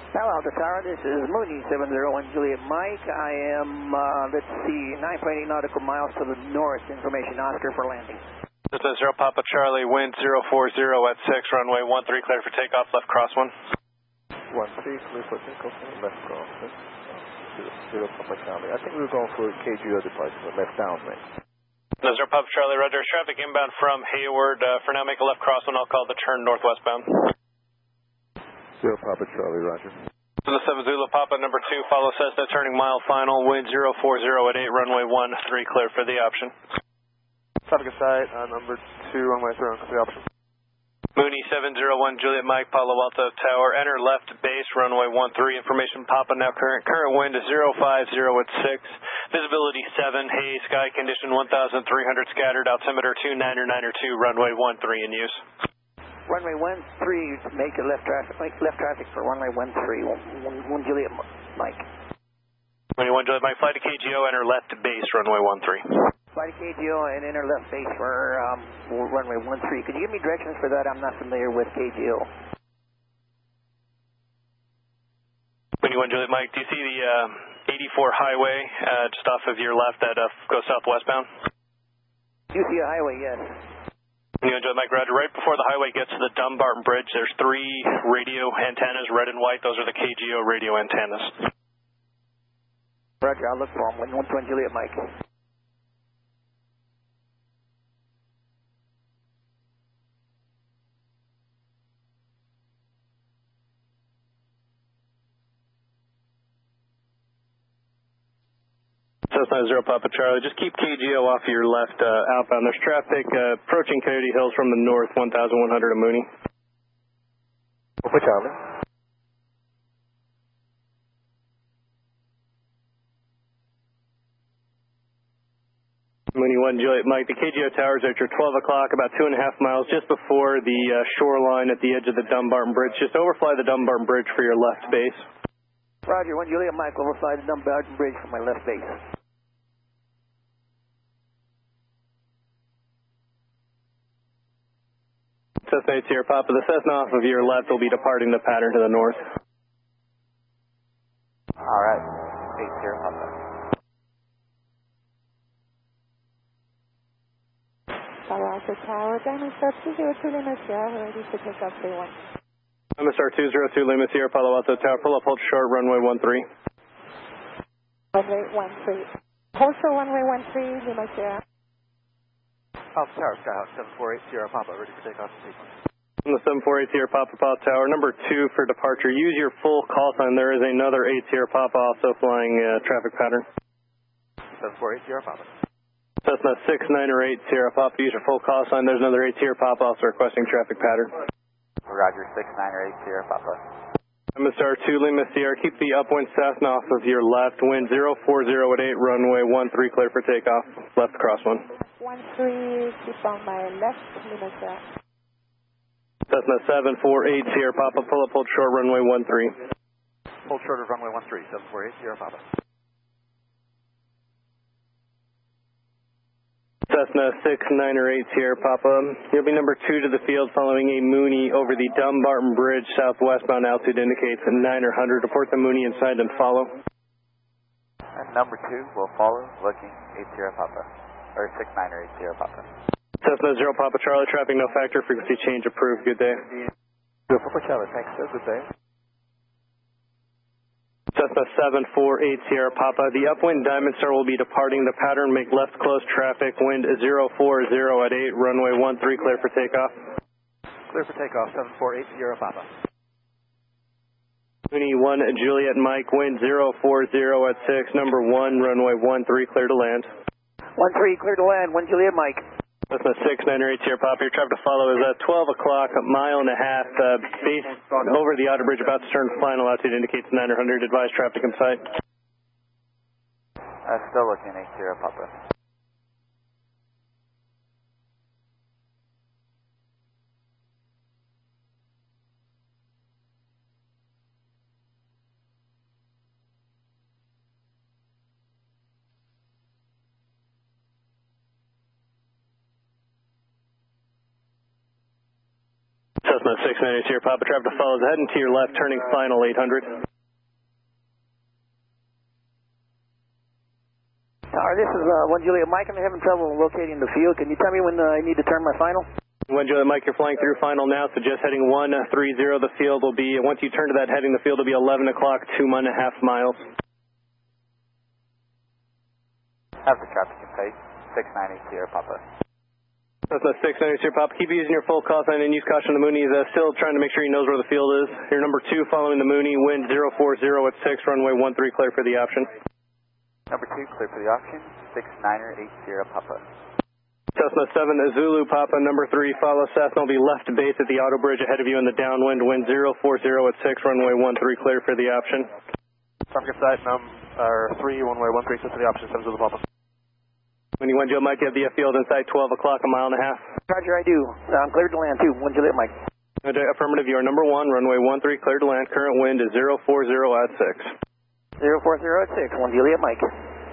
Palo Alto Tower, this is Mooney 701 Juliet Mike. I am, let's see, 9.8 nautical miles to the north. Information Oscar for landing. This is 0 Papa Charlie, wind 040 at 6, runway 13, clear for takeoff, left cross 1. 13, clear for takeoff, left cross 0 Papa Charlie. I think we were going for KGO departure, but left downwind. This is 0 Papa Charlie, roger. Traffic inbound from Hayward. For now, make a left cross 1. I'll call the turn northwestbound. 0 Papa Charlie, roger. To the 7 Zulu Papa, number 2, follow Cessna, turning mile final, wind 040 at 8, runway 13, clear for the option. Traffic aside, number 2, runway 3, for the option. Mooney 701 Juliet Mike, Palo Alto Tower, enter left base, runway 13, information Papa, now current wind is 050 at 6, visibility 7, haze, sky condition 1,300 scattered, altimeter 29902, runway 13 in use. Runway 13, make a left traffic for runway 13, 1 Juliet Mike. 21 Juliet Mike, fly to KGO, enter left base, runway 13. Fly to KGO and enter left base for runway 13. Could you give me directions for that? I'm not familiar with KGO. 21 Juliet Mike, do you see the 84 highway just off of your left that goes southwestbound? Do you see a highway? Yes. 21 Juliet Mike, roger. Right before the highway gets to the Dumbarton Bridge, there's 3 radio antennas, red and white. Those are the KGO radio antennas. Roger, I'll look for them. 121 Juliet Mike. Cessna 0 Papa Charlie, just keep KGO off your left outbound. There's traffic approaching Coyote Hills from the north, 1,100 at Mooney. Papa Charlie. Mooney 1 Juliet Mike, the KGO towers are at your 12 o'clock, about 2.5 miles just before the shoreline at the edge of the Dumbarton Bridge. Just overfly the Dumbarton Bridge for your left base. Roger, 1 Juliet Mike, overfly the Dumbarton Bridge for my left base. Cessna 8 Sierra Papa, the Cessna off of your left will be departing the pattern to the north. Alright, 8 Sierra Papa. Palo Alto Tower, Diamond Star 202 Lima Sierra, ready to take off 31. Diamond Star 202 Lima Sierra, Palo Alto Tower, pull up, hold short, runway 13. Runway 13. Hold short, runway 13, Lima Sierra. Alpha Tower, Skyhawk 748 Sierra Papa, ready for takeoff. From the 748 Sierra Papa, Palo Tower, number 2 for departure. Use your full call sign. There is another 8 Sierra Papa also flying traffic pattern. 748 Sierra Papa. Cessna 69 or 8 Sierra Papa, use your full call sign. There's another 8 Sierra Papa also requesting traffic pattern. Roger, 69 or 8 Sierra Papa. Diamond Star 2 Lima Sierra, keep the upwind Cessna off of your left, wind 040 at 8, runway 13, clear for takeoff, left cross 1. 13, keep on my left, Lima Sierra. Cessna 748 Sierra Papa, pull up, hold short, runway 13. Hold short of runway 13, 748 Sierra Papa. Cessna 69 or 8 Sierra Papa, you'll be number 2 to the field following a Mooney over the Dumbarton Bridge, southwestbound altitude indicates 9 or 100. Report the Mooney inside and follow. And number 2 will follow, looking 8 Sierra Papa, or 69 or 8 Sierra Papa. Cessna 0 Papa Charlie, traffic no factor, frequency change approved. Good day. 0 Papa Charlie, thanks sir, good day. Cessna 748 Sierra Papa, the upwind Diamond Star will be departing the pattern, make left close traffic, wind 040 at 8, runway 13, clear for takeoff. Clear for takeoff, 748 Sierra Papa. Mooney 1 Juliet Mike, wind 040 at 6, number 1, runway 13, clear to land. 13, clear to land, 1 Juliet Mike. Cessna 69 or 8 Sierra Papa, your traffic to follow is at 12 o'clock, a mile and a half, base over the outer bridge, about to turn final, altitude indicates 900, advised traffic in sight. Still looking 8 Sierra Papa. Cessna 690 Sierra Papa, traffic follows heading to your left, turning final 800. Tower, this is 1 Juliet Mike. I'm having trouble locating the field. Can you tell me when I need to turn my final? 1 Juliet Mike, you're flying through final now, so just heading 130. The field will be, once you turn to that heading, the field will be 11 o'clock, 2.5 miles. Have the traffic in sight, 690 Sierra Papa. That's a 690 Sierra Papa. Keep using your full call sign and use caution. The Mooney is still trying to make sure he knows where the field is. Your number 2 following the Mooney, wind 040 at 6, runway 13, clear for the option. Number 2, clear for the option, 698 Sierra Papa. Cessna 7 Zulu Papa, number 3, follow Cessna, will be left base at the auto bridge ahead of you in the downwind, wind 040 at 6, runway 13, clear for the option. Traffic side, 3, runway 13, clear for the option, 7 Zulu Papa. When you 1 Joe Mike, you have the field inside 12 o'clock, a mile and a half. Roger, I do. I'm cleared to land too. 1 Juliet Mike. Affirmative, you are number 1, runway 13, cleared to land, current wind is 040 at 6. 040 at 6, 1 Juliet Mike.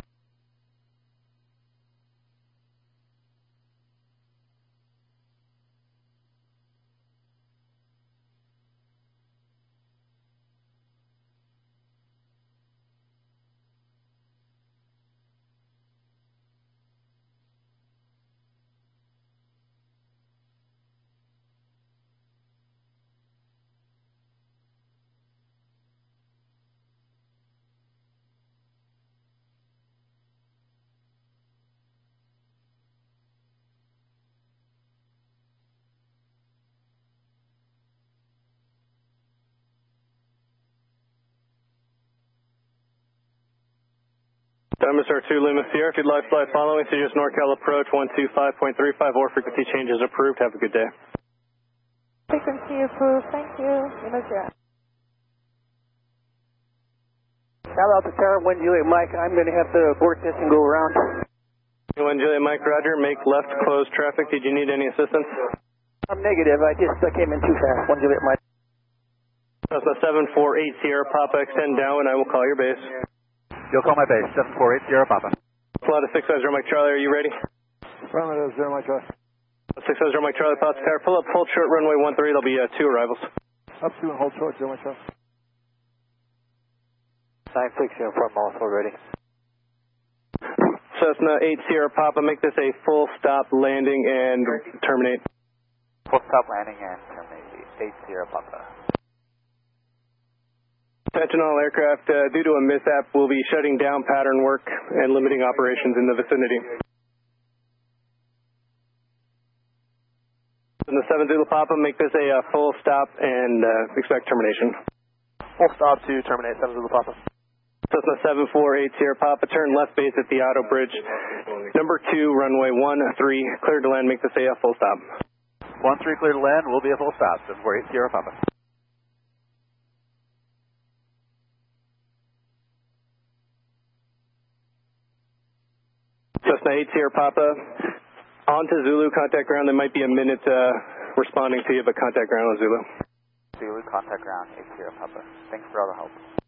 Mr. 2 Lima Sierra, if you'd like to fly following, so just NorCal approach 125.35 or frequency changes approved. Have a good day. Frequency approved. Thank you. Jet. Shout out to Tower 1 Juliet Mike. I'm going to have to abort this and go around. 1 Juliet Mike, roger. Make left close traffic. Did you need any assistance? I'm negative. I just came in too fast. 1 Juliet Mike. Cessna 748 Sierra Papa, extend down and I will call your base. You'll call my base, 748 Sierra Papa. Flight of 650 Mike Charlie, are you ready? Affirmative, 0 Mike Charlie. 650 Mike Charlie, Papa Tower, pull up, hold short, runway 13, there'll be 2 arrivals. Up to and hold short, 0 Mike Charlie. 96 uniform also ready. Cessna 8 Sierra Papa, make this a full stop landing and terminate. Full stop landing and terminate, 8 Sierra Papa. Attention all aircraft, due to a mishap, we'll be shutting down pattern work and limiting operations in the vicinity. In the 7 Zulu Papa, make this a full stop and expect termination. Full stop to terminate, 7 Zulu Papa. Cessna 748 Sierra Papa, turn left base at the auto bridge. Number 2, runway 13, cleared to land, make this a full stop. 13 cleared to land, will be a full stop, 748 Sierra Papa. Cessna 8 Sierra Papa, on to Zulu, contact ground. There might be a minute responding to you, but contact ground with Zulu. Zulu, contact ground, 8 Sierra Papa. Thanks for all the help.